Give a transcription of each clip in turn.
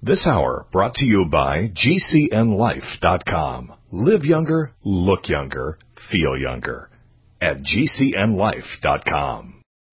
This hour brought to you by GCNLife.com. Live younger, look younger, feel younger. At GCNLife.com.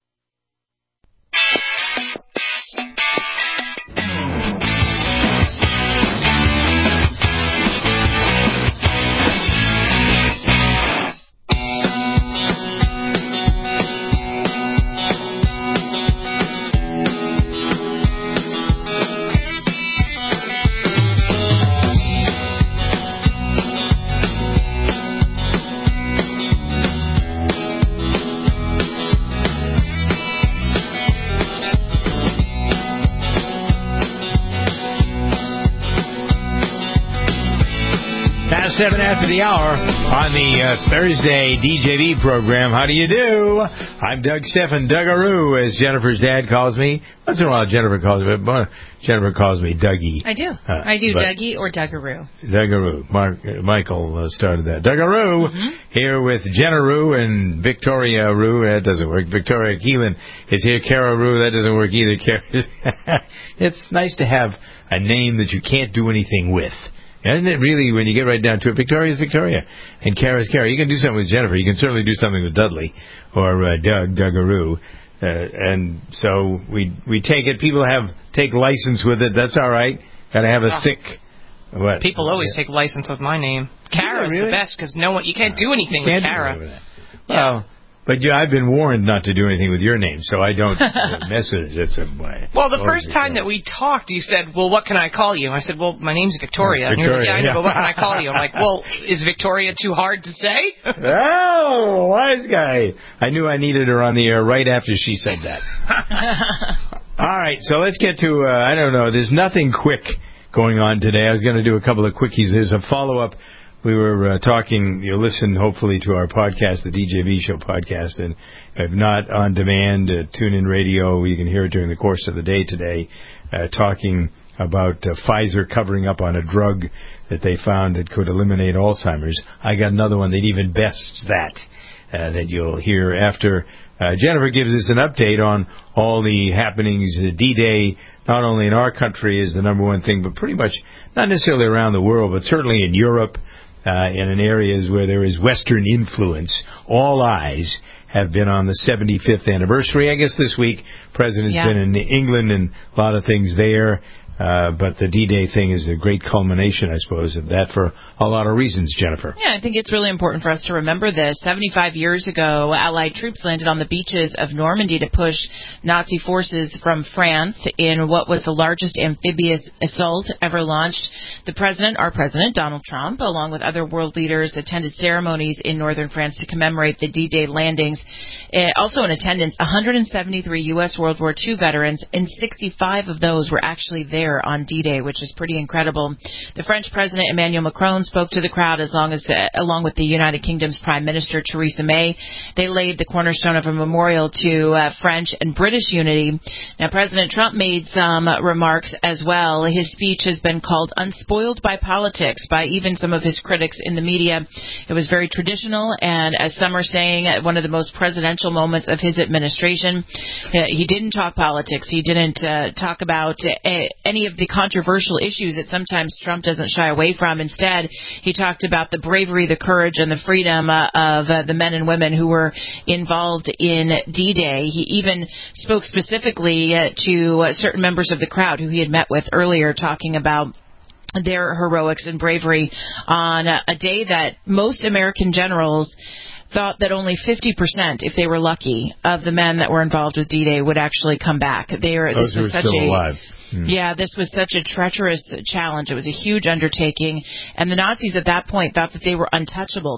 Past 7 after the hour on the Thursday DJB program. How do you do? I'm Doug Stephan, Dougaroo, as Jennifer's dad calls me. Once in a while, Jennifer calls me Dougie. I do. Dougie or Dougaroo. Dougaroo. Michael started that. Dougaroo, here with Jenna Roo and Victoria Roo. That doesn't work. Victoria Keelan is here. Kara Roo. That doesn't work either. It's nice to have a name that you can't do anything with. Isn't it really, when you get right down to it, Victoria's Victoria and Kara's Kara. You can do something with Jennifer. You can certainly do something with Dudley or Dougaroo. And so we take it. People take license with it. That's all right. Got to have a thick... What? People always take license with my name. Kara's the best because you can't do anything with Kara. Well... But I've been warned not to do anything with your name, so I don't mess with it. Well, the first time that we talked, you said, well, what can I call you? I said, well, my name's Victoria. And you're like, yeah, I know, but what can I call you? I'm like, well, is Victoria too hard to say? Oh, wise guy. I knew I needed her on the air right after she said that. All right, so let's get to, I don't know, there's nothing quick going on today. I was going to do a couple of quickies. There's a follow-up. We were talking, you'll listen hopefully to our podcast, the DJB Show podcast, and if not on demand, TuneIn Radio, you can hear it during the course of the day today, talking about Pfizer covering up on a drug that they found that could eliminate Alzheimer's. I got another one that even bests that you'll hear after Jennifer gives us an update on all the happenings. D-Day, not only in our country is the number one thing, but pretty much not necessarily around the world, but certainly in Europe, in areas where there is Western influence. All eyes have been on the 75th anniversary. I guess this week, President's been in England and a lot of things there. But the D-Day thing is a great culmination, I suppose, of that for a lot of reasons, Jennifer. Yeah, I think it's really important for us to remember this. 75 years ago, Allied troops landed on the beaches of Normandy to push Nazi forces from France in what was the largest amphibious assault ever launched. Our president, Donald Trump, along with other world leaders, attended ceremonies in northern France to commemorate the D-Day landings. Also in attendance, 173 U.S. World War II veterans, and 65 of those were actually there on D-Day, which is pretty incredible. The French President Emmanuel Macron spoke to the crowd along with the United Kingdom's Prime Minister Theresa May. They laid the cornerstone of a memorial to French and British unity. Now, President Trump made some remarks as well. His speech has been called unspoiled by politics by even some of his critics in the media. It was very traditional, and as some are saying, one of the most presidential moments of his administration. He didn't talk politics. He didn't talk about any of the controversial issues that sometimes Trump doesn't shy away from. Instead, he talked about the bravery, the courage, and the freedom of the men and women who were involved in D-Day. He even spoke specifically to certain members of the crowd who he had met with earlier, talking about their heroics and bravery on a day that most American generals thought that only 50%, if they were lucky, of the men that were involved with D-Day would actually come back. Those who were still alive. Yeah, this was such a treacherous challenge. It was a huge undertaking, and the Nazis at that point thought that they were untouchable.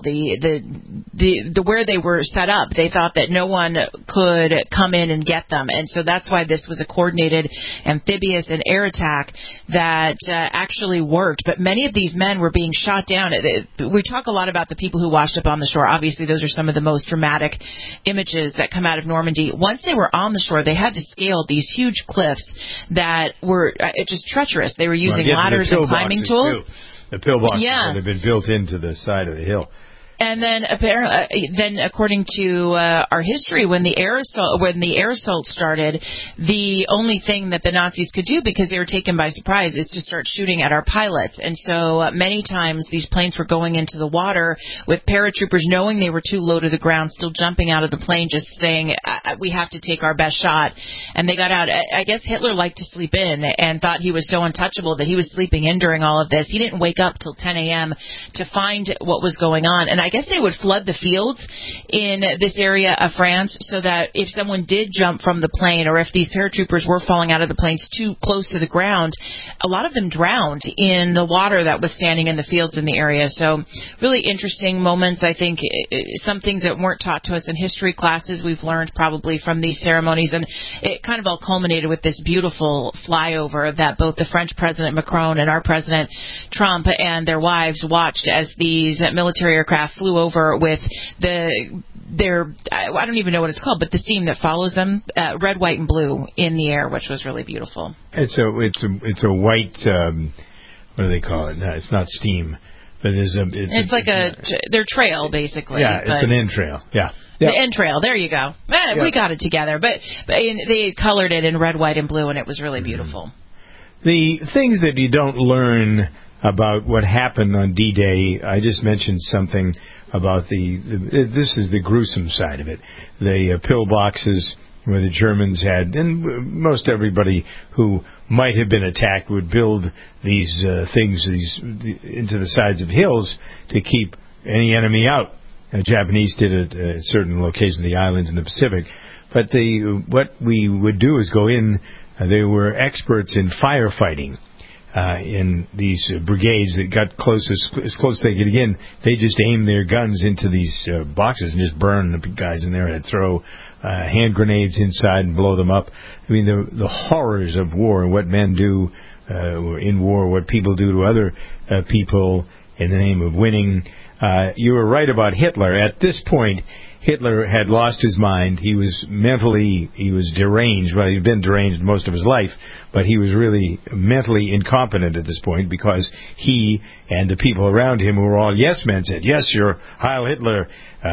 The where they were set up, they thought that no one could come in and get them, and so that's why this was a coordinated amphibious and air attack that actually worked. But many of these men were being shot down. We talk a lot about the people who washed up on the shore. Obviously, those are some of the most dramatic images that come out of Normandy. Once they were on the shore, they had to scale these huge cliffs that were just treacherous. They were using ladders and climbing tools. The pillboxes that have been built into the side of the hill. And then apparently, according to our history, when the air assault started, the only thing that the Nazis could do, because they were taken by surprise, is to start shooting at our pilots. And so many times these planes were going into the water with paratroopers knowing they were too low to the ground, still jumping out of the plane, just saying, "We have to take our best shot." And they got out. I guess Hitler liked to sleep in and thought he was so untouchable that he was sleeping in during all of this. He didn't wake up till 10 a.m. to find what was going on. And I guess they would flood the fields in this area of France so that if someone did jump from the plane, or if these paratroopers were falling out of the planes too close to the ground, a lot of them drowned in the water that was standing in the fields in the area. So really interesting moments. I think some things that weren't taught to us in history classes we've learned probably from these ceremonies. And it kind of all culminated with this beautiful flyover that both the French President Macron and our President Trump and their wives watched as these military aircraft flew over with their I don't even know what it's called, but the steam that follows them, red, white, and blue in the air, which was really beautiful. It's a white, what do they call it? No, it's not steam, but it's like their trail basically. Yeah, it's an entrail. Yeah. The entrail. There you go. We got it together, but they colored it in red, white, and blue, and it was really beautiful. The things that you don't learn about what happened on D-Day, I just mentioned something about this is the gruesome side of it. The pillboxes where the Germans had, and most everybody who might have been attacked would build these things into the sides of hills to keep any enemy out. The Japanese did it at certain locations, the islands in the Pacific. But what we would do is go in. They were experts in firefighting. In these brigades that got as close as they could get in, they just aimed their guns into these boxes and just burned the guys in there and throw hand grenades inside and blow them up. I mean, the horrors of war and what men do in war, what people do to other people in the name of winning. You were right about Hitler. At this point, Hitler had lost his mind. He was deranged. Well, he'd been deranged most of his life, but he was really mentally incompetent at this point because he and the people around him who were all yes men said, "Yes, you're Heil Hitler.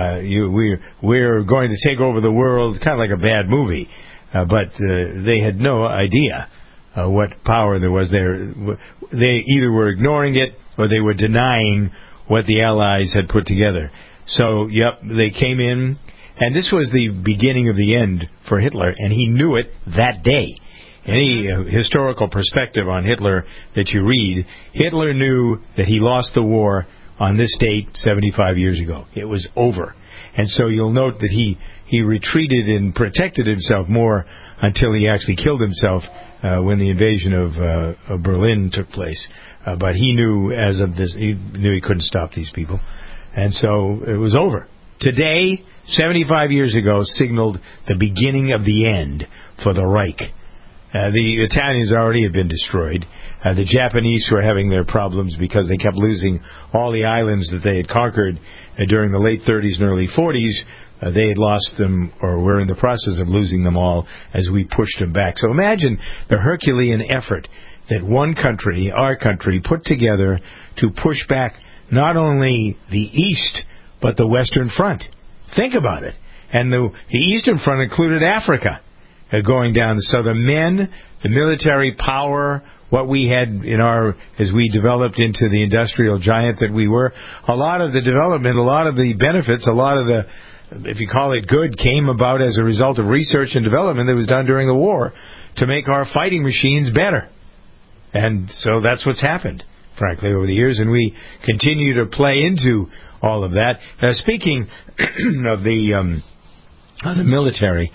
We're going to take over the world," kind of like a bad movie. But they had no idea what power there was there. They either were ignoring it or they were denying what the Allies had put together. So, they came in, and this was the beginning of the end for Hitler, and he knew it that day. Any historical perspective on Hitler that you read, Hitler knew that he lost the war on this date 75 years ago. It was over. And so you'll note that he retreated and protected himself more until he actually killed himself when the invasion of Berlin took place. But he knew he knew he couldn't stop these people. And so it was over. Today, 75 years ago, signaled the beginning of the end for the Reich. The Italians already had been destroyed. The Japanese were having their problems because they kept losing all the islands that they had conquered during the late 30s and early 40s. They had lost them, or were in the process of losing them all, as we pushed them back. So imagine the Herculean effort that one country, our country, put together to push back not only the East, but the Western Front. Think about it. And the Eastern Front included Africa going down. So the men, the military power, what we had as we developed into the industrial giant that we were, a lot of the development, a lot of the benefits, a lot of the, if you call it good, came about as a result of research and development that was done during the war to make our fighting machines better. And so that's what's happened, frankly, over the years, and we continue to play into all of that. Speaking of the military,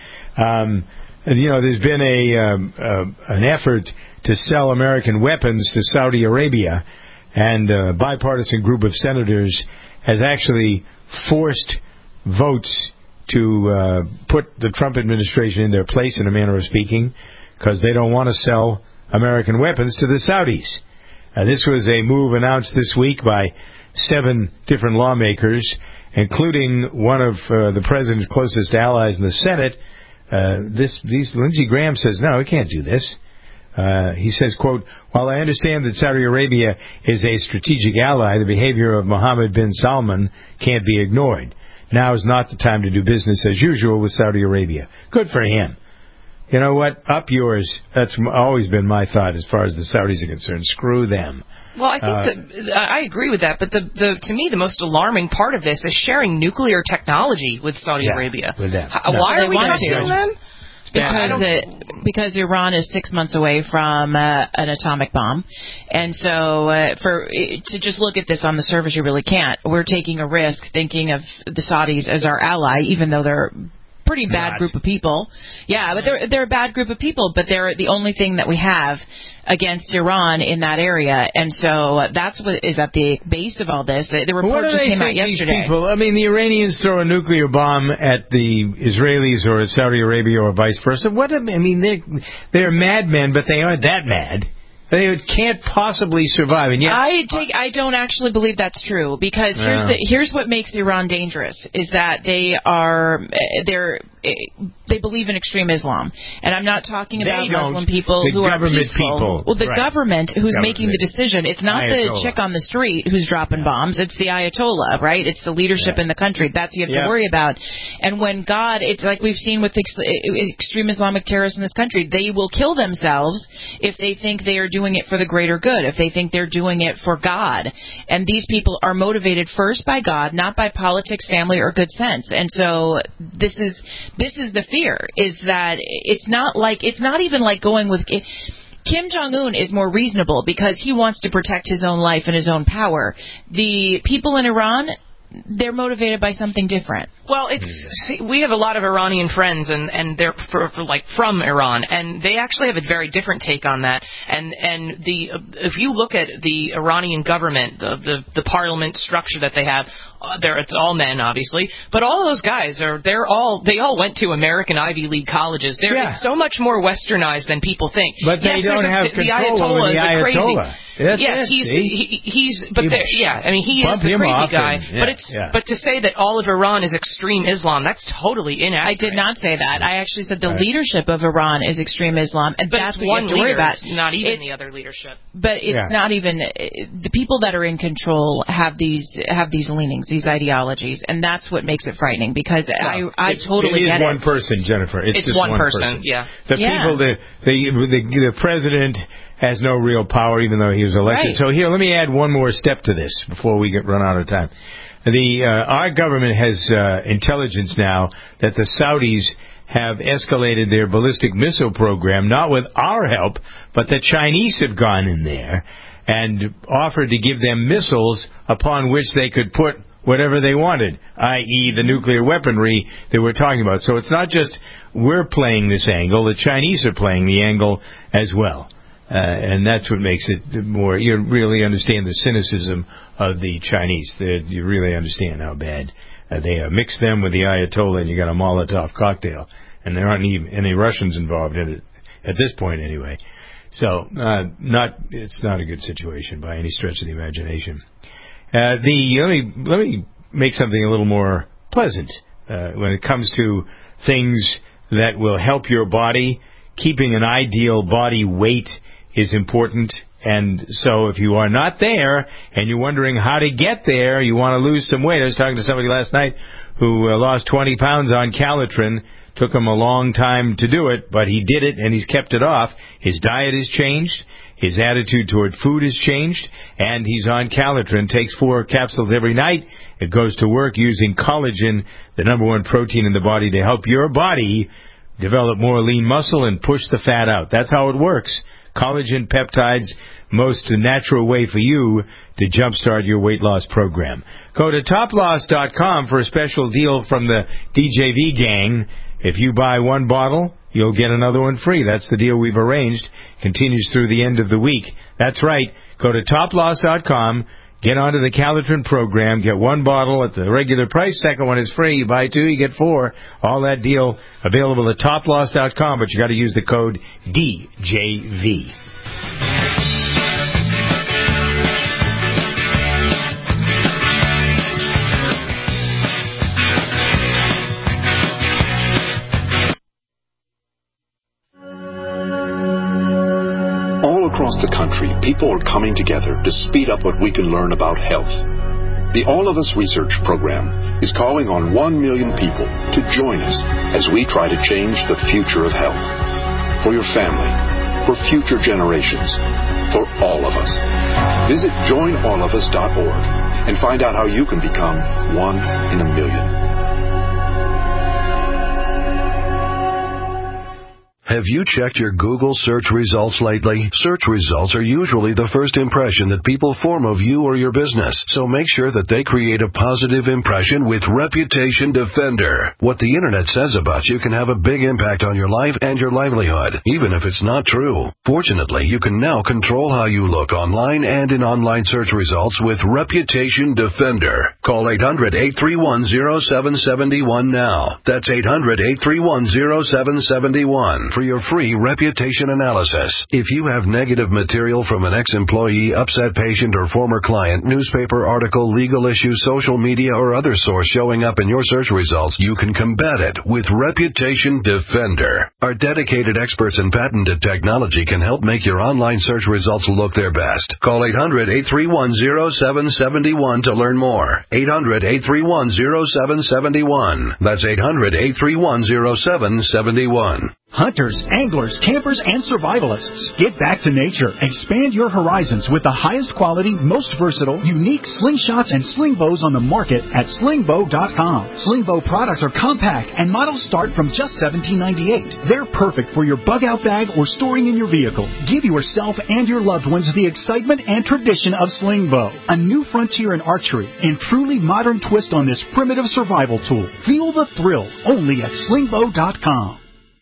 there's been an effort to sell American weapons to Saudi Arabia, and a bipartisan group of senators has actually forced votes to put the Trump administration in their place, in a manner of speaking, because they don't want to sell American weapons to the Saudis. This was a move announced this week by 7 different lawmakers, including one of the president's closest allies in the Senate. Lindsey Graham says, no, we can't do this. He says, quote, while I understand that Saudi Arabia is a strategic ally, the behavior of Mohammed bin Salman can't be ignored. Now is not the time to do business as usual with Saudi Arabia. Good for him. You know what? Up yours. That's always been my thought as far as the Saudis are concerned. Screw them. Well, I think I agree with that, but to me, the most alarming part of this is sharing nuclear technology with Saudi Arabia. With them. Why are we trusting them? Because Iran is 6 months away from an atomic bomb, and so to just look at this on the surface, you really can't. We're taking a risk thinking of the Saudis as our ally, even though they're pretty bad group of people. Yeah, but they're a bad group of people, but they're the only thing that we have against Iran in that area, and so that's what is at the base of all this. The report just came out yesterday. People, I mean, the Iranians throw a nuclear bomb at the Israelis or Saudi Arabia or vice versa. What? I mean, they're madmen, but they aren't that mad. They can't possibly survive, and yet I don't actually believe that's true, because here's what makes Iran dangerous is that they believe in extreme Islam, and I'm not talking about Muslim people who are peaceful. Well, the government who's making the decision. It's not the chick on the street who's dropping bombs. It's the Ayatollah, right? It's the leadership in the country. That's what you have to worry about. And when it's like we've seen with extreme Islamic terrorists in this country, they will kill themselves if they think they are doing it for the greater good, if they think they're doing it for God. And these people are motivated first by God, not by politics, family, or good sense. And so this is the fear, is that it's not even like going with Kim Jong-un is more reasonable because he wants to protect his own life and his own power. The people in Iran, they're motivated by something different. Well, we have a lot of Iranian friends, and they're from Iran, and they actually have a very different take on that. And if you look at the Iranian government, the parliament structure that they have, it's all men, obviously, but all of those guys they all went to American Ivy League colleges. It's so much more westernized than people think. But they don't have control over the Ayatollah. He's the crazy guy. But to say that all of Iran is extreme Islam, that's totally inaccurate. I did not say that. I actually said the leadership of Iran is extreme Islam, and but that's what you have to worry about. It's not even the other leadership. But it's not even the people that are in control have these leanings, these ideologies, and that's what makes it frightening. Because I totally get it. It is one person, Jennifer. It's just one person. Yeah. The president has no real power, even though he was elected. Right. So here, let me add one more step to this before we run out of time. Our government has intelligence now that the Saudis have escalated their ballistic missile program, not with our help, but the Chinese have gone in there and offered to give them missiles upon which they could put whatever they wanted, i.e. the nuclear weaponry that we're talking about. So it's not just we're playing this angle, the Chinese are playing the angle as well. And that's what makes it more, you really understand the cynicism of the Chinese. You really understand how bad they are. Mix them with the Ayatollah and you got a Molotov cocktail. And there aren't even any Russians involved in it, at this point anyway. So, it's not a good situation by any stretch of the imagination. Let me make something a little more pleasant when it comes to things that will help your body. Keeping an ideal body weight is important, and so if you are not there and you're wondering how to get there, you want to lose some weight. I was talking to somebody last night who lost 20 pounds on Calitrin. Took him a long time to do it, but he did it and he's kept it off. His diet has changed. His attitude toward food has changed, and he's on Calitrin, takes 4 capsules every night. It goes to work using collagen, the number one protein in the body, to help your body develop more lean muscle and push the fat out. That's how it works. Collagen peptides, most natural way for you to jumpstart your weight loss program. Go to toploss.com for a special deal from the DJV gang. If you buy 1 bottle, you'll get another one free. That's the deal we've arranged. Continues through the end of the week. That's right. Go to toploss.com. Get onto the Calitrin program. Get 1 bottle at the regular price. Second one is free. You buy 2, you get 4. All that deal available at toploss.com, but you got to use the code DJV. people are coming together to speed up what we can learn about health. The All of Us Research Program is calling on 1 million people to join us as we try to change the future of health. For your family, for future generations, for all of us. Visit joinallofus.org and find out how you can become 1 in a million. Have you checked your Google search results lately? Search results are usually the first impression that people form of you or your business, so make sure that they create a positive impression with Reputation Defender. What the Internet says about you can have a big impact on your life and your livelihood, even if it's not true. Fortunately, you can now control how you look online and in online search results with Reputation Defender. Call 800-831-0771 now. That's 800-831-0771. For your free reputation analysis. If you have negative material from an ex-employee, upset patient, or former client, newspaper article, legal issue, social media, or other source showing up in your search results, you can combat it with Reputation Defender. Our dedicated experts in patented technology can help make your online search results look their best. Call 800-831-0771 to learn more. 800-831-0771. That's 800-831-0771. Hunters, anglers, campers, and survivalists. Get back to nature. Expand your horizons with the highest quality, most versatile, unique slingshots and sling bows on the market at slingbow.com. Slingbow products are compact and models start from just $17.98. They're perfect for your bug-out bag or storing in your vehicle. Give yourself and your loved ones the excitement and tradition of Slingbow, a new frontier in archery and truly modern twist on this primitive survival tool. Feel the thrill only at slingbow.com.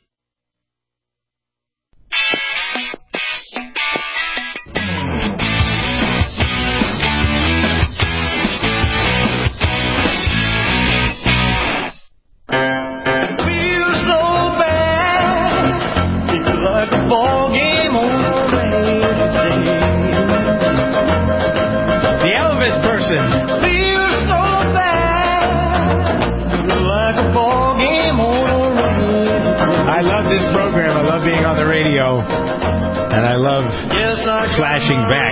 I love this program. I love being on the radio. And I love flashing back.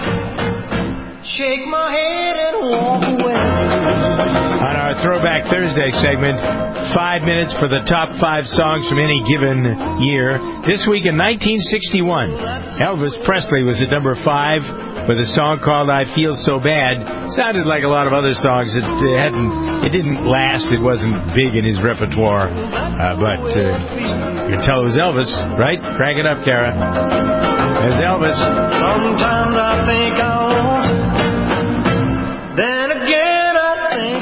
Shake my head and walk away. On our Throwback Thursday segment, 5 minutes for the top 5 songs from any given year. This week in 1961, Elvis Presley was at number 5 with a song called I Feel So Bad. Sounded like a lot of other songs. It didn't last. It wasn't big in his repertoire. But you can tell it was Elvis, right? Crank it up, Kara. There's Elvis. Sometimes I think I want, then again I think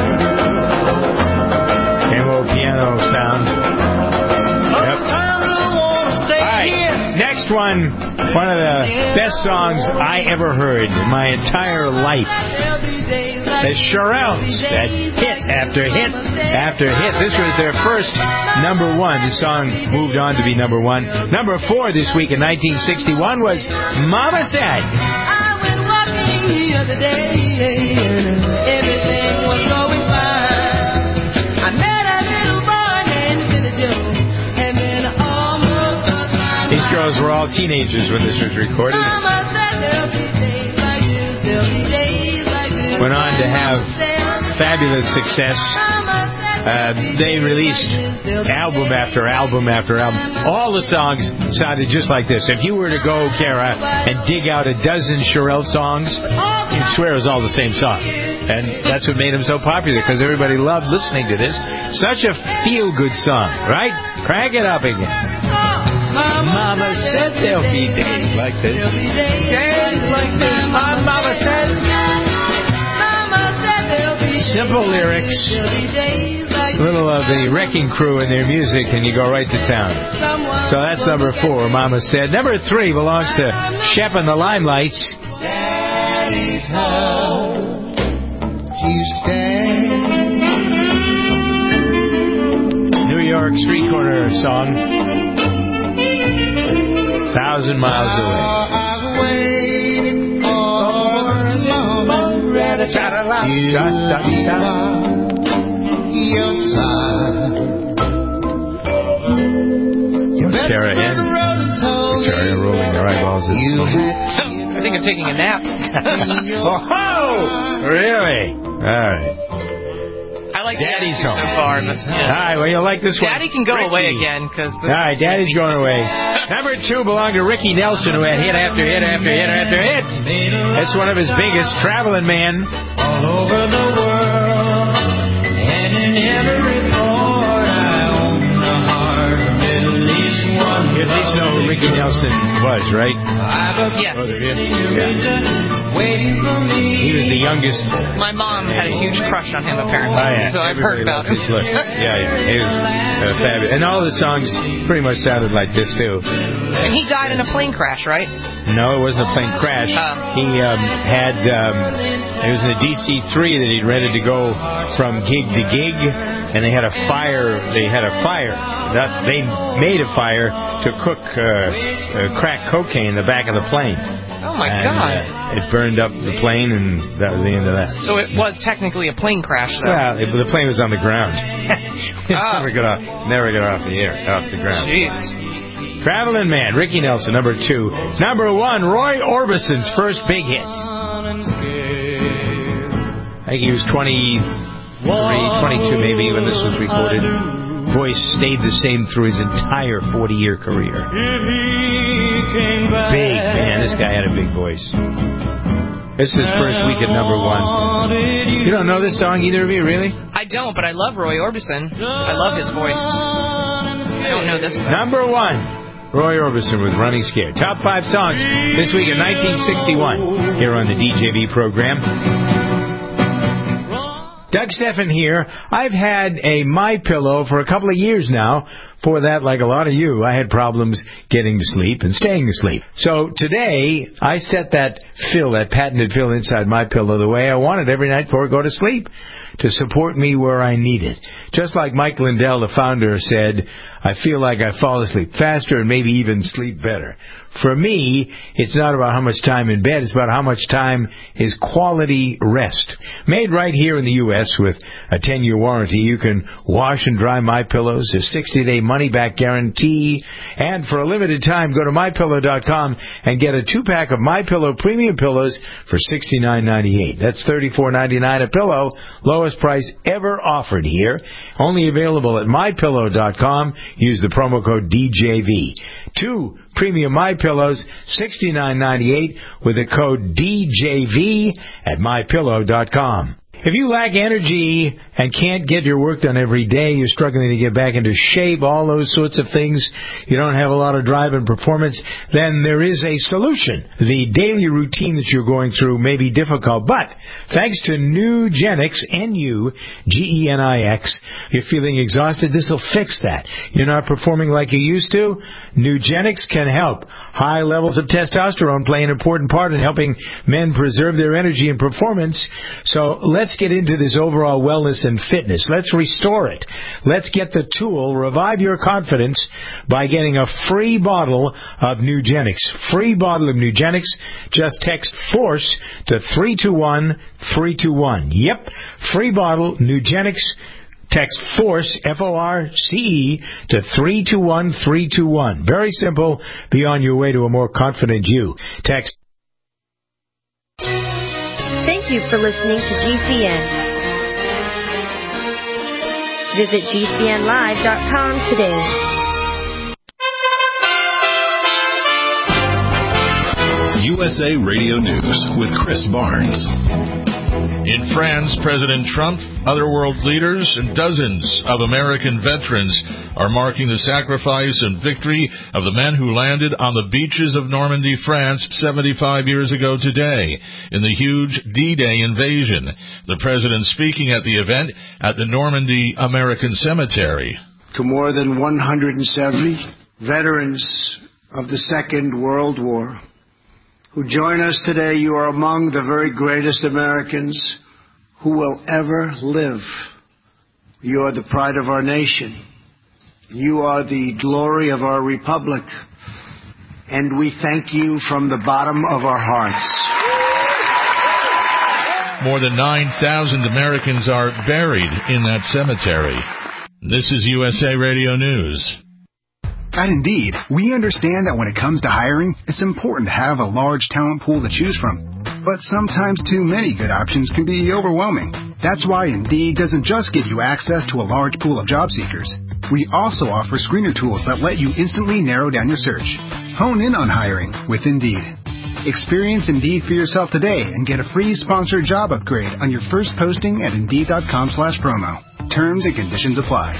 Camo piano sound. sometimes I want to stay here. Next one of the best songs I ever heard in my entire life. The Shirelles, that hit after hit after hit. This was their first number 1. The song moved on to be number 1. Number 4 this week in 1961 was Mama Said. I went walking the other day, everything was going fine. I met a little boy named Billy Joe, and then almost was mine. These girls were all teenagers when this was recorded. Mama said there'll be days like this, there'll be days like this. Went on to have fabulous success. They released album after album after album. All the songs sounded just like this. If you were to go, Kara, and dig out a dozen Shirelle songs, you'd swear it was all the same song. And that's what made them so popular, because everybody loved listening to this. Such a feel-good song, right? Crank it up again. Mama said there'll be days like this. Days like this. My mama said. Simple lyrics. A little of the Wrecking Crew and their music, and you go right to town. So that's number 4, Mama Said. Number 3 belongs to Shep and the Limelights. Daddy's home to stay. New York street corner song. 1,000 miles away. I've waited for long. Your side. Sarah and Victoria rolling their eyeballs at the moment. I think I'm taking a nap. Oh, really? All right. I like Daddy's the home. so far. But, All right, well, you'll like this one. Daddy can go Ricky. away again. All right, Daddy's going away. Number 2 belonged to Ricky Nelson, who had hit after hit after hit after hit. That's one of his biggest, Traveling Man. All over the world, and in every port, I own the heart of at least one. You at least know who Ricky Nelson was, right? Yes. Waiting for me. He was the youngest. My mom had a huge crush on him, apparently. Oh, yeah. So I've heard Everybody about him. loved his look. Yeah. He was fabulous. And all the songs pretty much sounded like this, too. And he died in a plane crash, right? No, it wasn't a plane crash. He it was in a DC-3 that he'd rented to go from gig to gig, and they had a fire. They made a fire to cook crack cocaine in the back of the plane. Oh, my God. It burned up the plane, and that was the end of that. So it was technically a plane crash, though. Well, the plane was on the ground. Never got off the ground. Jeez. Traveling Man, Ricky Nelson, number 2. Number 1, Roy Orbison's first big hit. I think he was 23, 22 maybe when this was recorded. Voice stayed the same through his entire 40-year career. Big, man. This guy had a big voice. This is his first week at number 1. You don't know this song, either of you, really? I don't, but I love Roy Orbison. I love his voice. I don't know this though. Number 1, Roy Orbison with Running Scared. Top 5 songs this week in 1961 here on the DJV program. Doug Steffen here. I've had a MyPillow for a couple of years now. For that, like a lot of you, I had problems getting to sleep and staying asleep. So today, I set that patented fill inside MyPillow the way I want it every night before I go to sleep, to support me where I need it. Just like Mike Lindell, the founder, said, I feel like I fall asleep faster and maybe even sleep better. For me, it's not about how much time in bed, it's about how much time is quality rest. Made right here in the U.S. with a 10-year warranty, you can wash and dry MyPillows, a 60-day money-back guarantee, and for a limited time, go to MyPillow.com and get a 2-pack of MyPillow premium pillows for $69.98. That's $34.99 a pillow, lowest price ever offered here. Only available at MyPillow.com. Use the promo code DJV. 2 premium MyPillows, $69.98 with the code DJV at MyPillow.com. If you lack energy and can't get your work done every day, you're struggling to get back into shape, all those sorts of things, you don't have a lot of drive and performance, then there is a solution. The daily routine that you're going through may be difficult, but thanks to Nugenix, Nugenix, you're feeling exhausted, this will fix that. You're not performing like you used to? Nugenix can help. High levels of testosterone play an important part in helping men preserve their energy and performance, so let's get into this overall wellness and fitness. Let's restore it. Let's get the tool, revive your confidence, by getting a free bottle of Nugenix. Free bottle of Nugenix. Just text FORCE to 321-321. Yep, free bottle, Nugenix. Text FORCE, F-O-R-C-E, to 321-321. Very simple. Be on your way to a more confident you. Text. Thank you for listening to GCN. Visit GCNlive.com today. USA Radio News with Chris Barnes. In France, President Trump, other world leaders, and dozens of American veterans are marking the sacrifice and victory of the men who landed on the beaches of Normandy, France, 75 years ago today in the huge D-Day invasion. The president speaking at the event at the Normandy American Cemetery. To more than 170 veterans of the Second World War who join us today, you are among the very greatest Americans who will ever live. You are the pride of our nation. You are the glory of our republic. And we thank you from the bottom of our hearts. More than 9,000 Americans are buried in that cemetery. This is USA Radio News. At Indeed, we understand that when it comes to hiring, it's important to have a large talent pool to choose from. But sometimes too many good options can be overwhelming. That's why Indeed doesn't just give you access to a large pool of job seekers. We also offer screener tools that let you instantly narrow down your search. Hone in on hiring with Indeed. Experience Indeed for yourself today and get a free sponsored job upgrade on your first posting at Indeed.com/promo. Terms and conditions apply.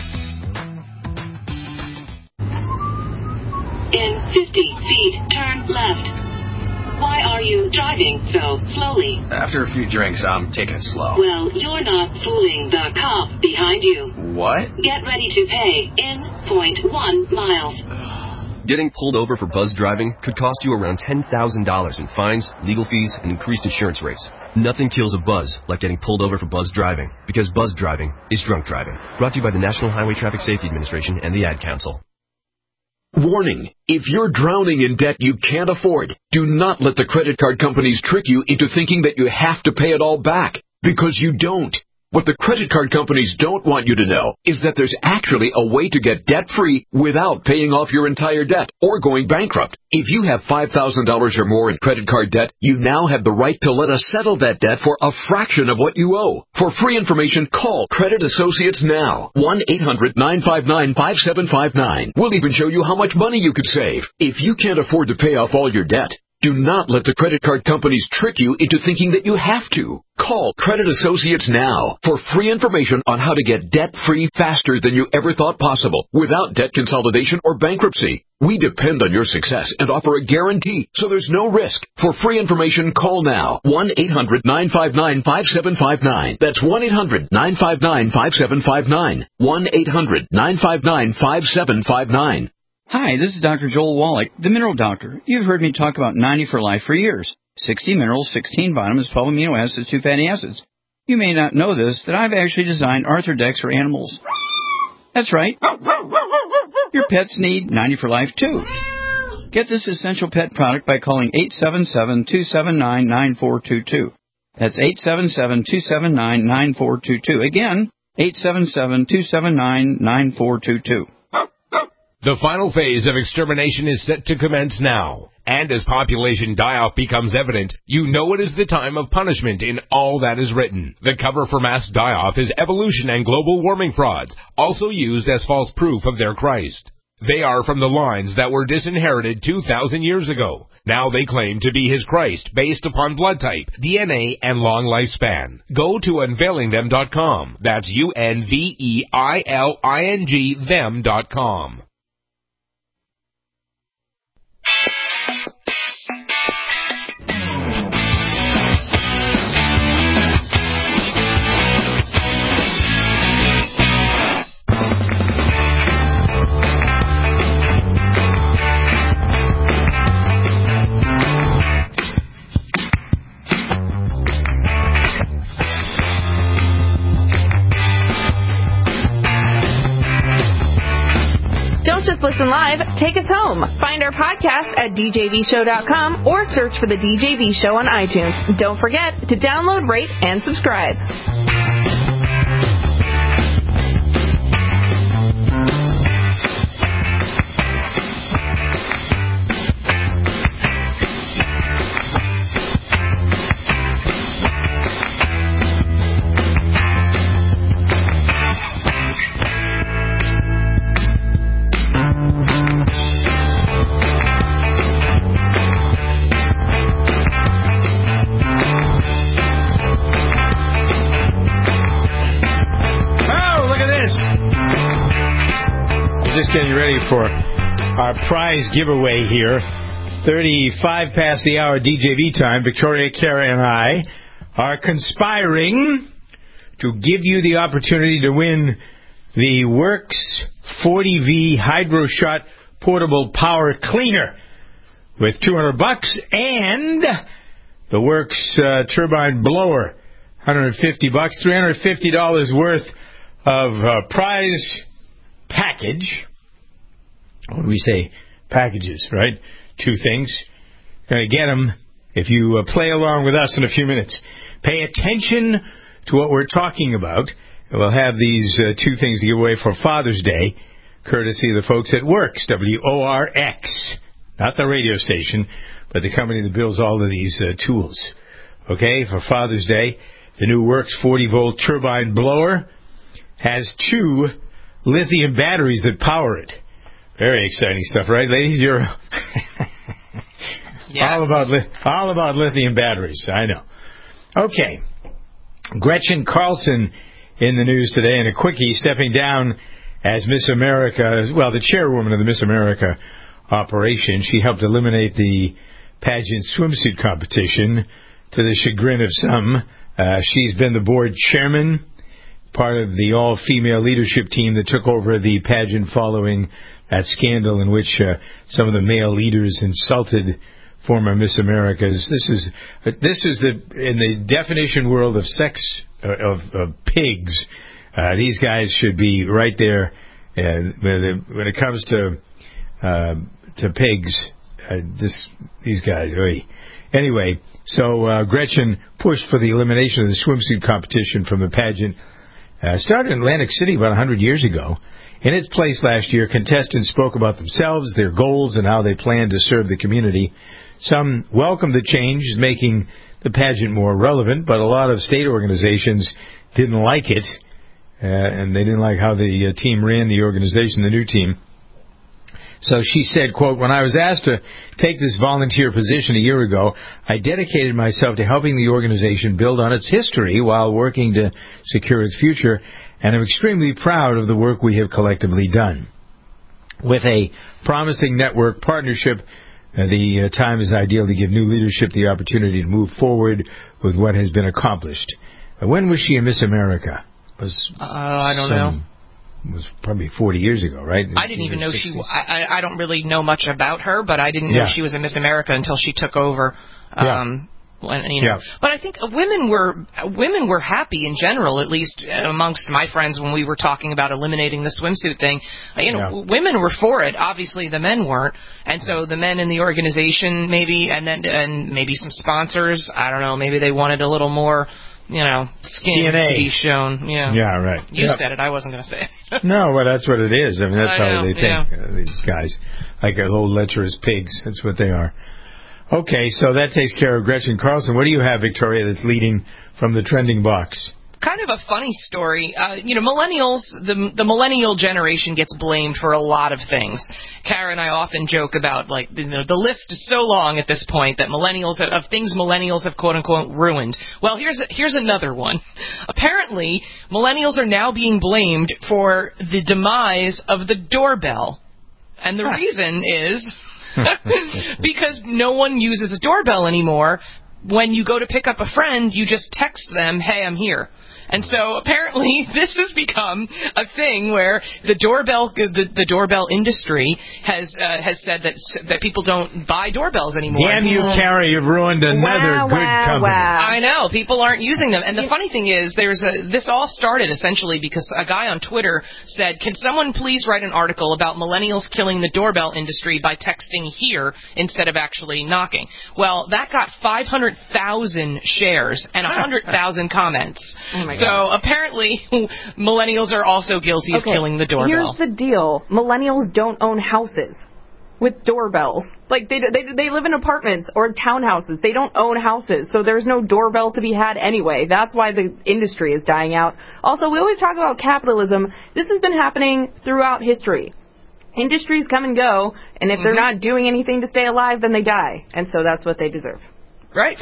In 50 feet, turn left. Why are you driving so slowly? After a few drinks, I'm taking it slow. Well, you're not fooling the cop behind you. What? Get ready to pay in 0.1 miles. Getting pulled over for buzz driving could cost you around $10,000 in fines, legal fees, and increased insurance rates. Nothing kills a buzz like getting pulled over for buzz driving, because buzz driving is drunk driving. Brought to you by the National Highway Traffic Safety Administration and the Ad Council. Warning, if you're drowning in debt you can't afford, do not let the credit card companies trick you into thinking that you have to pay it all back, because you don't. What the credit card companies don't want you to know is that there's actually a way to get debt-free without paying off your entire debt or going bankrupt. If you have $5,000 or more in credit card debt, you now have the right to let us settle that debt for a fraction of what you owe. For free information, call Credit Associates now. 1-800-959-5759. We'll even show you how much money you could save. If you can't afford to pay off all your debt, do not let the credit card companies trick you into thinking that you have to. Call Credit Associates now for free information on how to get debt-free faster than you ever thought possible, without debt consolidation or bankruptcy. We depend on your success and offer a guarantee, so there's no risk. For free information, call now. 1-800-959-5759. That's 1-800-959-5759. 1-800-959-5759. Hi, this is Dr. Joel Wallach, the Mineral Doctor. You've heard me talk about 90 for Life for years. 60 minerals, 16 vitamins, 12 amino acids, 2 fatty acids. You may not know this, that I've actually designed Arthrodex for animals. That's right. Your pets need 90 for Life, too. Get this essential pet product by calling 877-279-9422. That's 877-279-9422. Again, 877-279-9422. The final phase of extermination is set to commence now. And as population die-off becomes evident, you know it is the time of punishment in all that is written. The cover for mass die-off is evolution and global warming frauds, also used as false proof of their Christ. They are from the lines that were disinherited 2,000 years ago. Now they claim to be his Christ based upon blood type, DNA, and long lifespan. Go to unveilingthem.com. That's UNVEILING them.com. Just listen live, take us home. Find our podcast at djvshow.com or search for the DJV Show on iTunes. Don't forget to download, rate, and subscribe. Getting ready for our prize giveaway here. 35 past the hour DJV time. Victoria, Kara, and I are conspiring to give you the opportunity to win the Works 40V HydroShot Portable Power Cleaner with $200 and the Works Turbine Blower, $150, $350 worth of prize package. What do we say? Packages, right? Two things. You're going to get them if you play along with us in a few minutes. Pay attention to what we're talking about. We'll have these two things to give away for Father's Day. courtesy of the folks at Works, WORX. Not the radio station, but the company that builds all of these tools. Okay, for Father's Day, the new Works 40-volt turbine blower has 2 lithium batteries that power it. Very exciting stuff, right, ladies? You're all about lithium batteries. I know. Okay, Gretchen Carlson in the news today, and a quickie, stepping down as Miss America. Well, the chairwoman of the Miss America operation. She helped eliminate the pageant swimsuit competition to the chagrin of some. She's been the board chairman, part of the all-female leadership team that took over the pageant following that scandal in which some of the male leaders insulted former Miss Americas. This is in the definition world of sex of pigs. These guys should be right there when it comes to pigs. These guys. Oy. Anyway, so Gretchen pushed for the elimination of the swimsuit competition from the pageant. Started in Atlantic City about 100 years ago. In its place last year, contestants spoke about themselves, their goals, and how they plan to serve the community. Some welcomed the change, making the pageant more relevant, but a lot of state organizations didn't like it, and they didn't like how the team ran the organization, the new team. So she said, quote, "When I was asked to take this volunteer position a year ago, I dedicated myself to helping the organization build on its history while working to secure its future, and I'm extremely proud of the work we have collectively done. With a promising network partnership, the time is ideal to give new leadership the opportunity to move forward with what has been accomplished." When was she a Miss America? I don't know. It was probably 40 years ago, right? I didn't even know I don't really know much about her, but I didn't know she was a Miss America until she took over. But I think women were happy in general, at least amongst my friends when we were talking about eliminating the swimsuit thing. Women were for it. Obviously, the men weren't, and so the men in the organization maybe, and maybe some sponsors. I don't know. Maybe they wanted a little more. Skin TNA. to be shown. Yeah, right. You said it. I wasn't going to say it. No, well, that's what it is. I mean, that's how they think. Yeah. These guys, like little lecherous pigs. That's what they are. Okay, so that takes care of Gretchen Carlson. What do you have, Victoria, that's leading from the trending box? Kind of a funny story. Millennials, the millennial generation gets blamed for a lot of things. Kara and I often joke about, the list is so long at this point that things millennials have quote-unquote ruined. Well, here's another one. Apparently, millennials are now being blamed for the demise of the doorbell. And the reason is because no one uses a doorbell anymore. When you go to pick up a friend, you just text them, "Hey, I'm here." And so apparently this has become a thing where the doorbell industry has said that people don't buy doorbells anymore. Damn you, Carrie! You've ruined another good company. I know, people aren't using them. And the funny thing is, this all started essentially because a guy on Twitter said, "Can someone please write an article about millennials killing the doorbell industry by texting here instead of actually knocking?" Well, that got 500,000 shares and 100,000 comments. Oh my God. So apparently, millennials are also guilty of killing the doorbell. Here's the deal. Millennials don't own houses with doorbells. They live in apartments or townhouses. They don't own houses, so there's no doorbell to be had anyway. That's why the industry is dying out. Also, we always talk about capitalism. This has been happening throughout history. Industries come and go, and if they're not doing anything to stay alive, then they die. And so that's what they deserve. Right.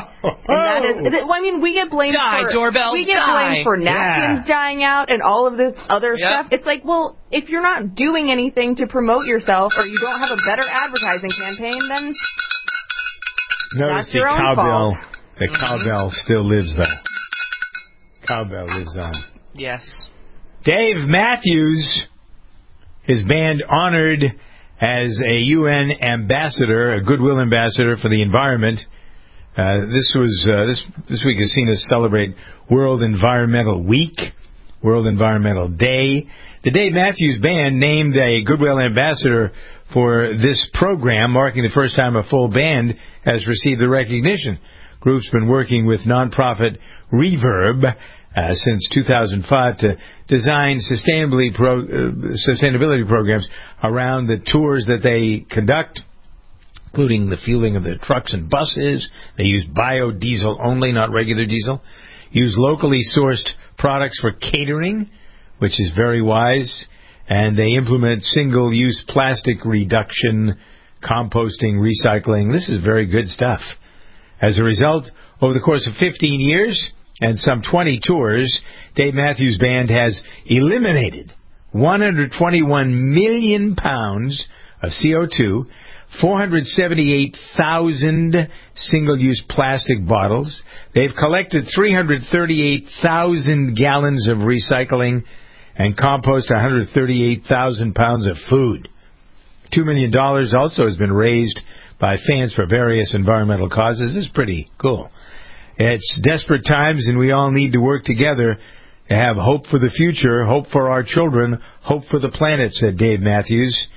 And that is, we get blamed doorbells, blamed for napkins dying out and all of this other stuff. It's like, well, if you're not doing anything to promote yourself or you don't have a better advertising campaign, then that's your own fault. The cowbell still lives though. Cowbell lives on. Yes. Dave Matthews is band honored as a UN ambassador, a goodwill ambassador for the environment. This week has seen us celebrate World Environmental Week, World Environmental Day. The Dave Matthews Band named a goodwill ambassador for this program, marking the first time a full band has received the recognition. Group's been working with nonprofit Reverb since 2005 to design sustainability programs around the tours that they conduct, including the fueling of the trucks and buses. They use biodiesel only, not regular diesel. Use locally sourced products for catering, which is very wise. And they implement single-use plastic reduction, composting, recycling. This is very good stuff. As a result, over the course of 15 years and some 20 tours, Dave Matthews Band has eliminated 121 million pounds of CO2, 478,000 single-use plastic bottles. They've collected 338,000 gallons of recycling and compost 138,000 pounds of food. $2 million also has been raised by fans for various environmental causes. This is pretty cool. It's desperate times, and we all need to work together to have hope for the future, hope for our children, hope for the planet, said Dave Matthews.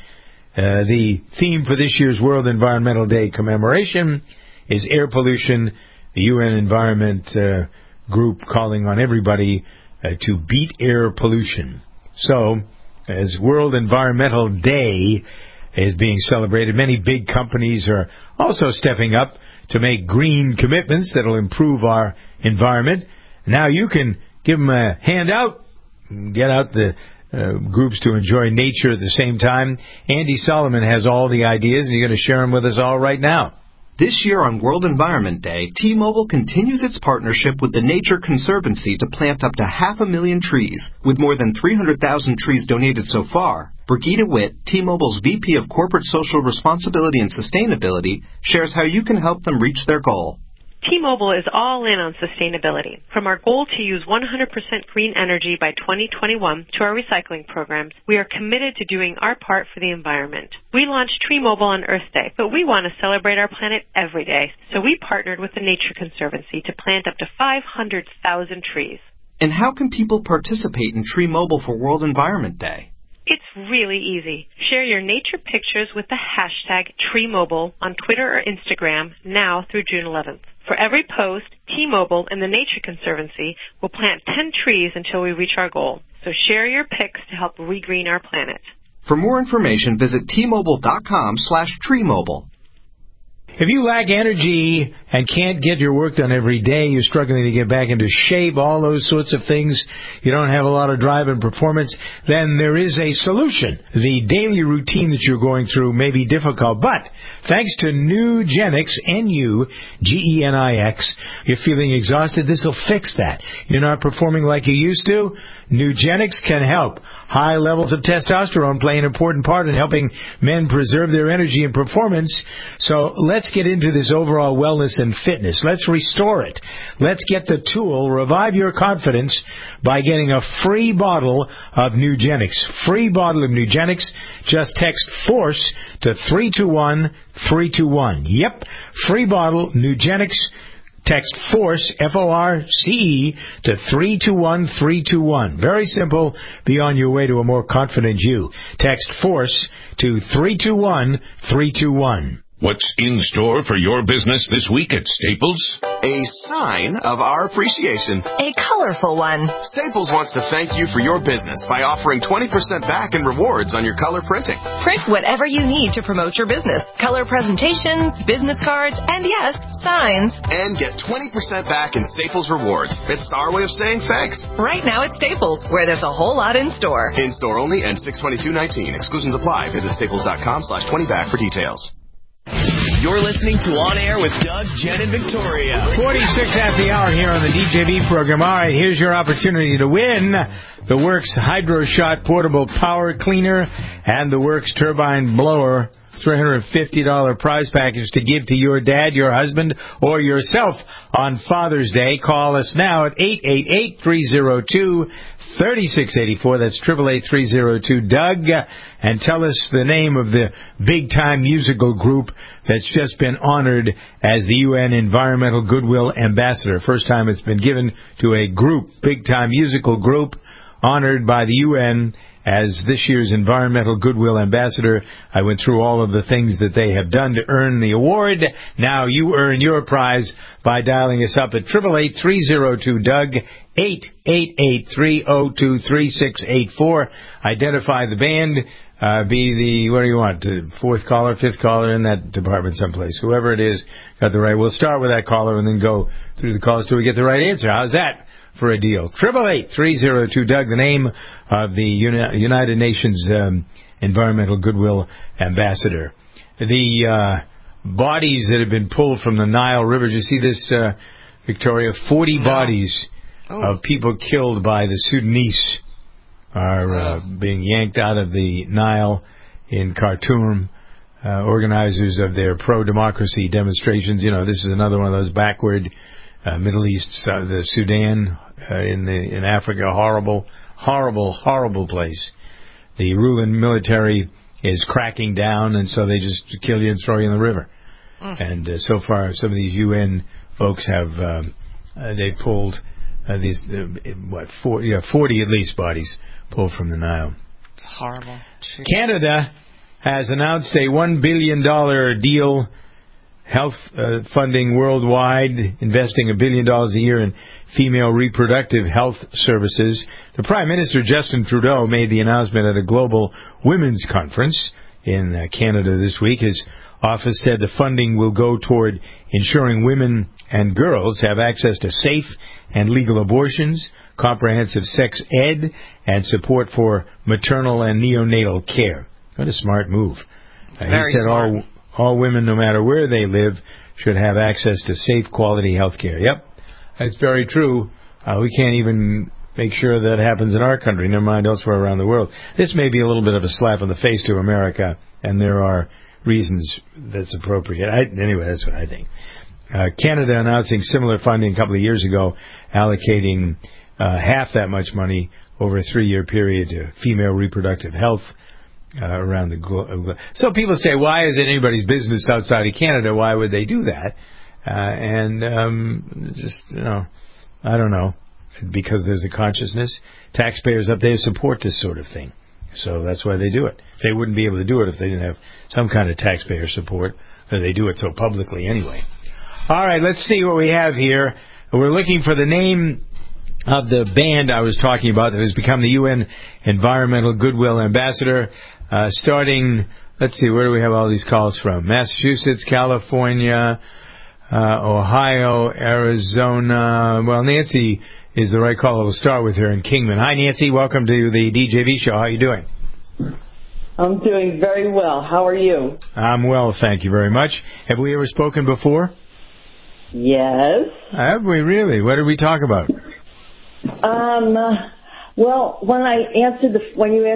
The theme for this year's World Environmental Day commemoration is air pollution. The UN Environment Group calling on everybody to beat air pollution. So, as World Environmental Day is being celebrated, many big companies are also stepping up to make green commitments that will improve our environment. Now you can give them a hand out, get out the groups to enjoy nature at the same time. Andy Solomon has all the ideas, and you're going to share them with us all right now. This year on World Environment Day, T-Mobile continues its partnership with the Nature Conservancy to plant up to 500,000 trees. With more than 300,000 trees donated so far, Brigitte Witt, T-Mobile's VP of Corporate Social Responsibility and Sustainability, shares how you can help them reach their goal. T-Mobile is all in on sustainability. From our goal to use 100% green energy by 2021 to our recycling programs, we are committed to doing our part for the environment. We launched Tree Mobile on Earth Day, but we want to celebrate our planet every day, so we partnered with the Nature Conservancy to plant up to 500,000 trees. And how can people participate in Tree Mobile for World Environment Day? It's really easy. Share your nature pictures with the hashtag TreeMobile on Twitter or Instagram now through June 11th. For every post, T-Mobile and the Nature Conservancy will plant 10 trees until we reach our goal. So share your pics to help regreen our planet. For more information, visit tmobile.com/treemobile. If you lack energy and can't get your work done every day, you're struggling to get back into shape, all those sorts of things, you don't have a lot of drive and performance, then there is a solution. The daily routine that you're going through may be difficult, but thanks to Nugenix, Nugenix, you're feeling exhausted, this will fix that. You're not performing like you used to? Nugenix can help. High levels of testosterone play an important part in helping men preserve their energy and performance. So let's get into this overall wellness and fitness. Let's restore it. Let's get the tool, revive your confidence, by getting a free bottle of Nugenix. Free bottle of Nugenix. Just text FORCE to 321-321. Yep, free bottle, Nugenix. Text FORCE, F-O-R-C-E, to 321-321. Very simple. Be on your way to a more confident you. Text FORCE to 321-321. What's in store for your business this week at Staples? A sign of our appreciation. A colorful one. Staples wants to thank you for your business by offering 20% back in rewards on your color printing. Print whatever you need to promote your business. Color presentations, business cards, and yes, signs. And get 20% back in Staples rewards. It's our way of saying thanks. Right now at Staples, where there's a whole lot in store. In store only and 6/22/19. Exclusions apply. Visit staples.com/20back for details. You're listening to On Air with Doug, Jen, and Victoria. 46 after the hour here on the DJB program. All right, here's your opportunity to win the Works Hydro Shot Portable Power Cleaner and the Works Turbine Blower. $350 prize package to give to your dad, your husband, or yourself on Father's Day. Call us now at 888-302-3684. That's 888-302-DOUG. And tell us the name of the big-time musical group that's just been honored as the UN Environmental Goodwill Ambassador. First time it's been given to a group, big-time musical group. honored by the UN as this year's Environmental Goodwill Ambassador. I went through all of the things that they have done to earn the award. Now you earn your prize by dialing us up at 888-302-DOUG, 888-302-3684. Identify the band. Be the, what do you want, fourth caller, fifth caller in that department someplace. Whoever it is got the right. We'll start with that caller and then go through the calls till we get the right answer. How's that for a deal? 888-302-DOUG, the name of the United Nations Environmental Goodwill Ambassador. The bodies that have been pulled from the Nile River. Did you see this, Victoria? 40 bodies of people killed by the Sudanese are being yanked out of the Nile in Khartoum. Organizers of their pro-democracy demonstrations. You know, this is another one of those backward Middle East, the Sudan in Africa. Horrible, horrible, horrible place. The ruling military is cracking down, and so they just kill you and throw you in the river. And so far, some of these UN folks have they pulled these 40 at least bodies pulled from the Nile. It's horrible. Jeez. Canada has announced a $1 billion deal, health funding worldwide, investing $1 billion a year in female reproductive health services. The Prime Minister, Justin Trudeau, made the announcement at a global women's conference in Canada this week. His office said the funding will go toward ensuring women and girls have access to safe and legal abortions, comprehensive sex ed, and support for maternal and neonatal care. What a smart move. He said all women, no matter where they live, should have access to safe, quality health care. Yep, that's very true. We can't even make sure that happens in our country, never mind elsewhere around the world. This may be a little bit of a slap in the face to America, and there are reasons that's appropriate. Anyway, that's what I think. Canada announcing similar funding a couple of years ago, allocating half that much money over a 3-year period to female reproductive health around the globe. So people say, why is it anybody's business outside of Canada? Why would they do that? Just, I don't know. Because there's a consciousness. Taxpayers up there support this sort of thing. So that's why they do it. They wouldn't be able to do it if they didn't have some kind of taxpayer support. But they do it so publicly anyway. All right, let's see what we have here. We're looking for the name of the band I was talking about that has become the UN Environmental Goodwill Ambassador. Starting, let's see, where do we have all these calls from? Massachusetts, California, Ohio, Arizona. Well, Nancy is the right caller. We'll start with her in Kingman. Hi, Nancy. Welcome to the DJV show. How are you doing? I'm doing very well. How are you? I'm well, thank you very much. Have we ever spoken before? Yes. Have we really? What did we talk about? Well, when I answered when you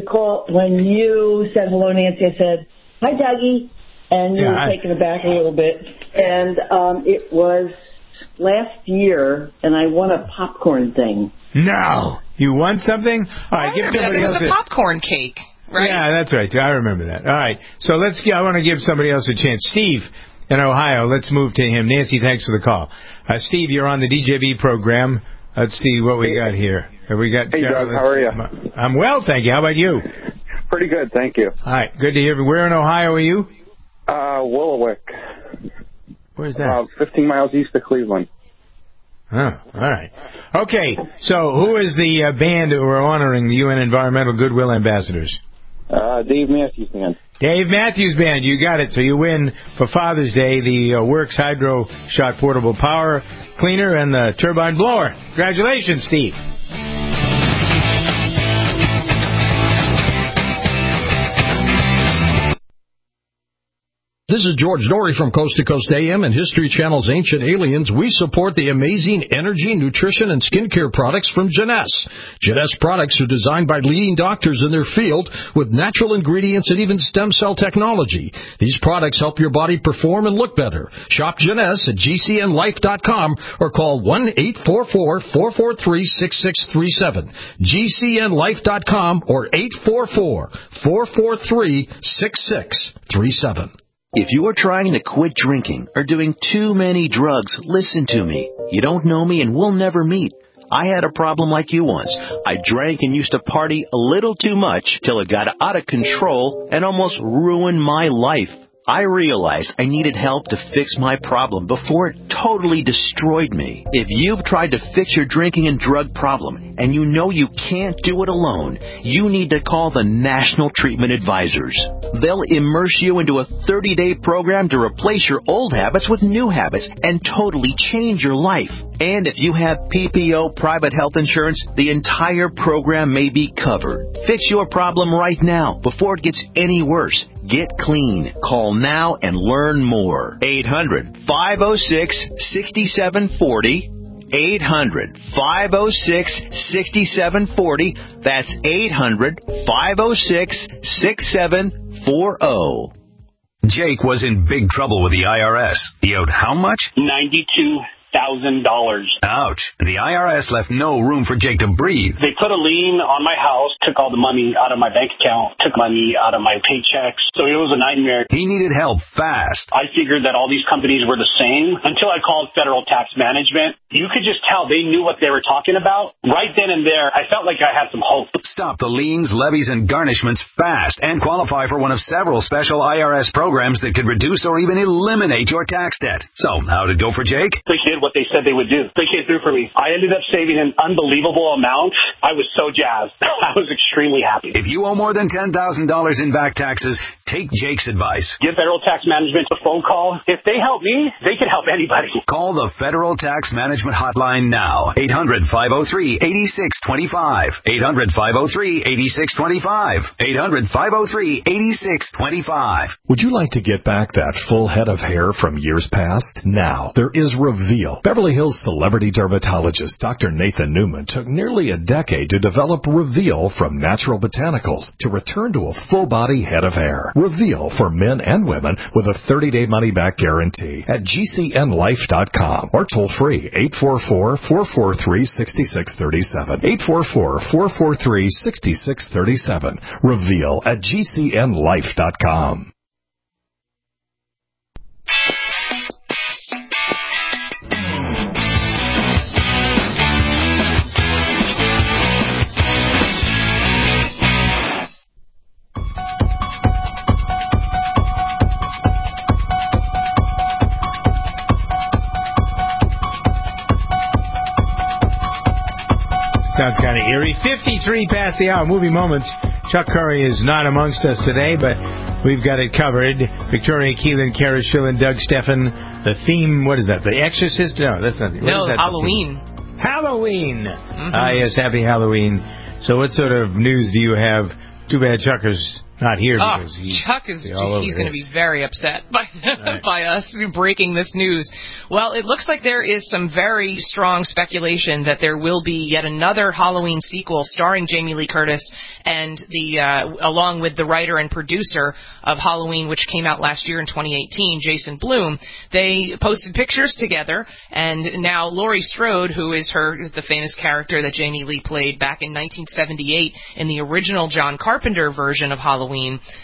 said hello, Nancy, I said hi, Dougie, and you were taken aback a little bit. And it was last year, and I won a popcorn thing. No, you won something? All right, give somebody else. It was a popcorn cake, right? Yeah, that's right. I remember that. All right, so I want to give somebody else a chance. Steve in Ohio. Let's move to him. Nancy, thanks for the call. Steve, you're on the DJV program. Let's see what we got here. Have we got? Hey, Doug, how are you? I'm well, thank you. How about you? Pretty good, thank you. All right, good to hear you. Where in Ohio are you? Willowick. Where's that? 15 miles east of Cleveland. Oh, all right. Okay, so who is the band who are honoring the UN Environmental Goodwill Ambassadors? Dave Matthews Band. Dave Matthews Band, you got it. So you win for Father's Day the Works Hydro Shot Portable Power Cleaner and the Turbine Blower. Congratulations, Steve. This is George Norrie from Coast to Coast AM and History Channel's Ancient Aliens. We support the amazing energy, nutrition, and skincare products from Jeunesse. Jeunesse products are designed by leading doctors in their field with natural ingredients and even stem cell technology. These products help your body perform and look better. Shop Jeunesse at GCNlife.com or call 1-844-443-6637. GCNlife.com or 844-443-6637. If you're trying to quit drinking or doing too many drugs, listen to me. You don't know me and we'll never meet. I had a problem like you once. I drank and used to party a little too much till it got out of control and almost ruined my life. I realized I needed help to fix my problem before it totally destroyed me. If you've tried to fix your drinking and drug problem and you know you can't do it alone, you need to call the National Treatment Advisors. They'll immerse you into a 30-day program to replace your old habits with new habits and totally change your life. And if you have PPO private health insurance, the entire program may be covered. Fix your problem right now before it gets any worse. Get clean. Call now and learn more. 800-506-6740. 800-506-6740. That's 800-506-6740. Jake was in big trouble with the IRS. He owed how much? $92,000. Ouch. The IRS left no room for Jake to breathe. They put a lien on my house, took all the money out of my bank account, took money out of my paychecks. So it was a nightmare. He needed help fast. I figured that all these companies were the same until I called Federal Tax Management. You could just tell they knew what they were talking about. Right then and there, I felt like I had some hope. Stop the liens, levies, and garnishments fast and qualify for one of several special IRS programs that could reduce or even eliminate your tax debt. So, how'd it go for Jake? They did what they said they would do. They came through for me. I ended up saving an unbelievable amount. I was so jazzed. I was extremely happy. If you owe more than $10,000 in back taxes, take Jake's advice. Give Federal Tax Management a phone call. If they help me, they can help anybody. Call the Federal Tax Management Hotline now. 800-503-8625. 800-503-8625. 800-503-8625. Would you like to get back that full head of hair from years past? Now, there is Reveal. Beverly Hills celebrity dermatologist Dr. Nathan Newman took nearly a decade to develop Reveal from natural botanicals to return to a full-body head of hair. Reveal for men and women with a 30-day money-back guarantee at GCNlife.com or toll-free 844-443-6637. 844-443-6637. Reveal at GCNlife.com. Sounds kind of eerie. 53 past the hour. Movie Moments. Chuck Curry is not amongst us today, but we've got it covered. Victoria Keelan, Kara Schillen, Doug Steffen. The theme, what is that? The Exorcist? No, that's not. No, Halloween. Halloween. Yes, happy Halloween. So what sort of news do you have? Too bad Chucker's not here because Chuck is he's going to be very upset by us breaking this news. Well, it looks like there is some very strong speculation that there will be yet another Halloween sequel starring Jamie Lee Curtis and along with the writer and producer of Halloween, which came out last year in 2018, Jason Blum. They posted pictures together, and now Laurie Strode, who is the famous character that Jamie Lee played back in 1978 in the original John Carpenter version of Halloween,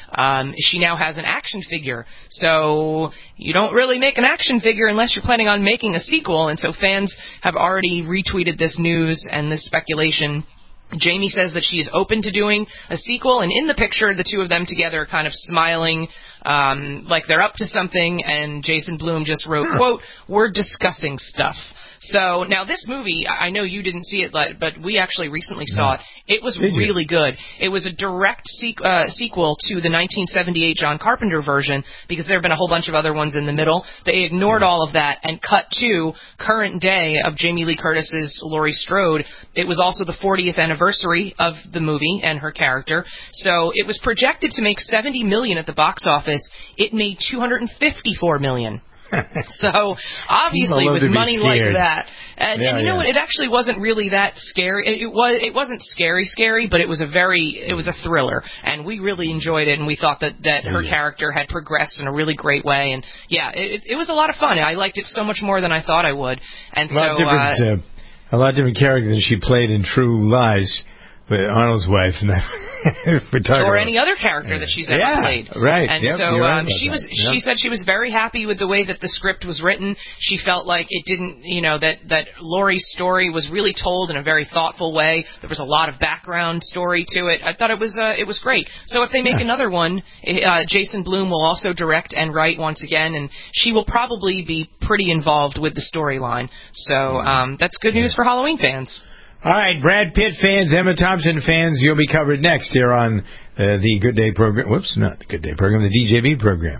she now has an action figure. So you don't really make an action figure unless you're planning on making a sequel, and so fans have already retweeted this news and this speculation. Jamie says that she is open to doing a sequel, and in the picture, the two of them together are kind of smiling, like they're up to something, and Jason Blum just wrote, quote, "We're discussing stuff." So, now this movie, I know you didn't see it, but we actually recently saw it. It was really good. It was a direct sequel to the 1978 John Carpenter version, because there have been a whole bunch of other ones in the middle. They ignored all of that and cut to current day of Jamie Lee Curtis's Laurie Strode. It was also the 40th anniversary of the movie and her character. So, it was projected to make $70 million at the box office. It made $254 million. So, obviously, with money like that, and you know what, it actually wasn't really that scary. It wasn't scary, but it was a thriller, and we really enjoyed it, and we thought that her character had progressed in a really great way, and it was a lot of fun. I liked it so much more than I thought I would, and a lot different character than she played in True Lies. with Arnold's wife, and or any other character that she's ever played. Right. And so she said she was very happy with the way that the script was written. She felt like it didn't, that Laurie's story was really told in a very thoughtful way. There was a lot of background story to it. I thought it was great. So if they make another one, Jason Blum will also direct and write once again, and she will probably be pretty involved with the storyline. So that's good news for Halloween fans. All right, Brad Pitt fans, Emma Thompson fans, you'll be covered next here on the Good Day program. Whoops, not the Good Day program, the DJB program.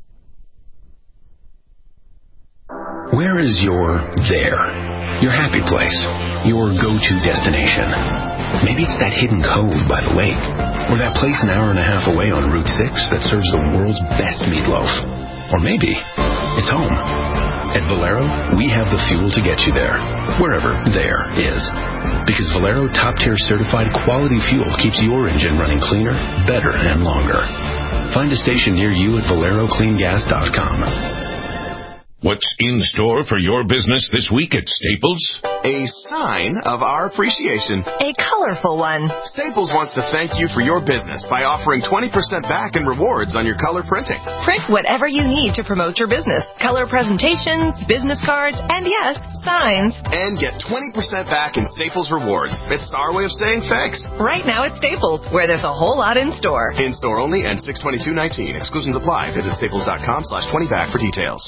Where is your happy place, your go-to destination? Maybe it's that hidden cove by the lake, or that place an hour and a half away on Route 6 that serves the world's best meatloaf. Or maybe it's home. At Valero, we have the fuel to get you there, wherever there is. Because Valero top-tier certified quality fuel keeps your engine running cleaner, better, and longer. Find a station near you at ValeroCleanGas.com. What's in store for your business this week at Staples? A sign of our appreciation. A colorful one. Staples wants to thank you for your business by offering 20% back in rewards on your color printing. Print whatever you need to promote your business. Color presentations, business cards, and yes, signs. And get 20% back in Staples rewards. It's our way of saying thanks. Right now at Staples, where there's a whole lot in store. In store only and 6/22/19. Exclusions apply. Visit staples.com/20back for details.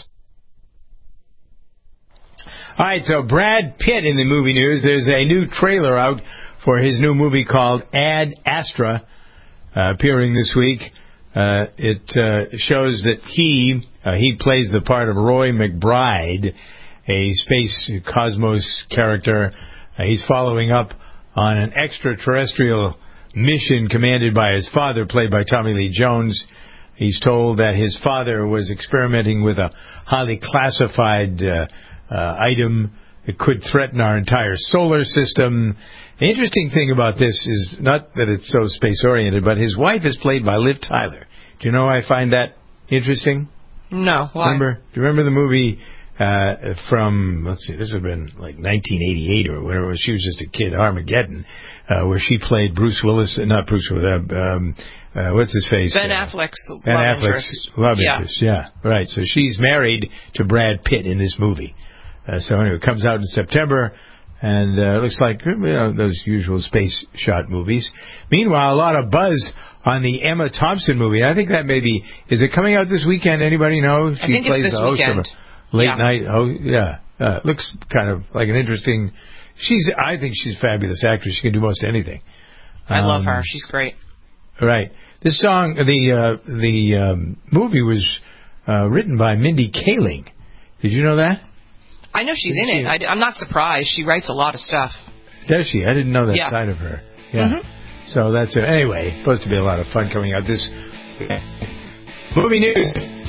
All right, so Brad Pitt in the movie news. There's a new trailer out for his new movie called Ad Astra, appearing this week. It shows that he plays the part of Roy McBride, a space cosmos character. He's following up on an extraterrestrial mission commanded by his father, played by Tommy Lee Jones. He's told that his father was experimenting with a highly classified item that could threaten our entire solar system. The interesting thing about this is not that it's so space-oriented, but his wife is played by Liv Tyler. Do you know why I find that interesting? No, why? Do you remember the movie from, let's see, this would have been like 1988 or whatever, she was just a kid, Armageddon, where she played Bruce Willis, not Bruce Willis, what's his face? Ben Affleck's love interest. Yeah, right. So she's married to Brad Pitt in this movie. So anyway, it comes out in September, and it looks like those usual space shot movies. Meanwhile, a lot of buzz on the Emma Thompson movie. I think that maybe, is it coming out this weekend? Anybody know? I think it's this weekend. Late night. Oh, yeah. Looks kind of like an interesting. I think she's a fabulous actress. She can do most anything. I love her. She's great. Right. This song, the movie was written by Mindy Kaling. Did you know that? I know she's in it. I'm not surprised. She writes a lot of stuff. Does she? I didn't know that side of her. Yeah. Mm-hmm. So that's it. Anyway, supposed to be a lot of fun coming out this movie news.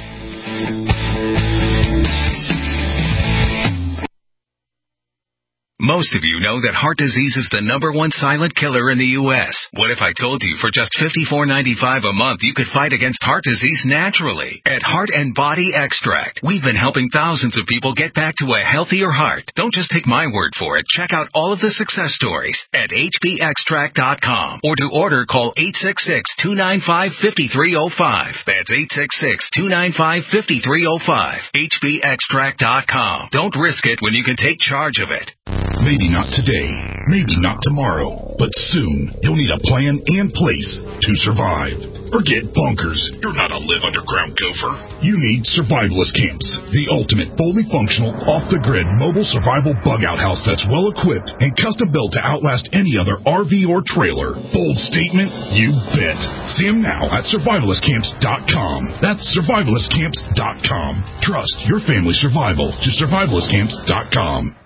Most of you know that heart disease is the #1 silent killer in the U.S. What if I told you for just $54.95 a month you could fight against heart disease naturally? At Heart and Body Extract, we've been helping thousands of people get back to a healthier heart. Don't just take my word for it. Check out all of the success stories at hbextract.com. Or to order, call 866-295-5305. That's 866-295-5305. hbextract.com. Don't risk it when you can take charge of it. Maybe not today, maybe not tomorrow, but soon you'll need a plan and place to survive. Forget bunkers. You're not a live underground gopher. You need survivalist camps, the ultimate fully functional, off-the-grid mobile survival bug-out house that's well-equipped and custom-built to outlast any other RV or trailer. Bold statement? You bet. See them now at survivalistcamps.com. That's survivalistcamps.com. Trust your family's survival to survivalistcamps.com.